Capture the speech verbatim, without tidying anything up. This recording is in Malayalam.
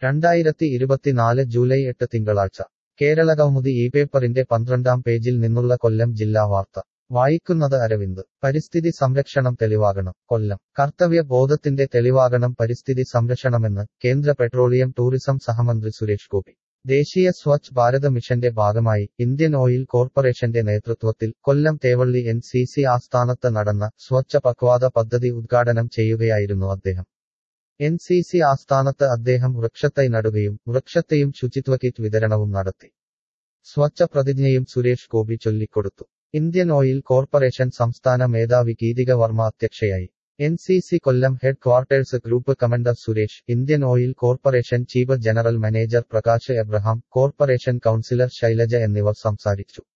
രണ്ടായിരത്തി ഇരുപത്തിനാല് ജൂലൈ എട്ട് തിങ്കളാഴ്ച കേരളകൗമുദി ഈ പേപ്പറിന്റെ പന്ത്രണ്ടാം പേജിൽ നിന്നുള്ള കൊല്ലം ജില്ലാ വാർത്ത വായിക്കുന്നത് അരവിന്ദ് പരിസ്ഥിതി സംരക്ഷണം തെളിവാകണം കൊല്ലം കർത്തവ്യ ബോധത്തിന്റെ തെളിവാകണം പരിസ്ഥിതി സംരക്ഷണമെന്ന് കേന്ദ്ര പെട്രോളിയം ടൂറിസം സഹമന്ത്രി സുരേഷ് ഗോപി ദേശീയ സ്വച്ഛ് ഭാരത് മിഷന്റെ ഭാഗമായി ഇന്ത്യൻ ഓയിൽ കോർപ്പറേഷന്റെ നേതൃത്വത്തിൽ Kollam Thevally N C C ആസ്ഥാനത്ത് നടന്ന സ്വച്ഛ പക്വാദ പദ്ധതി ഉദ്ഘാടനം ചെയ്യുകയായിരുന്നു അദ്ദേഹം എൻ സി സി ആസ്ഥാനത്ത് അദ്ദേഹം വൃക്ഷത്തൈ നടുകയും വൃക്ഷത്തെയും ശുചിത്വ കിറ്റ് വിതരണവും നടത്തി സ്വച്ഛ പ്രതിജ്ഞയും സുരേഷ് ഗോപി ചൊല്ലിക്കൊടുത്തു ഇന്ത്യൻ ഓയിൽ കോർപ്പറേഷൻ സംസ്ഥാന മേധാവി ഗീതിക വർമ്മ അധ്യക്ഷയായി N C C Kollam headquarters group commander Suresh Indian Oil Corporation chief general manager Prakash Abraham corporation councillor Shailaja എന്നിവർ സംസാരിച്ചു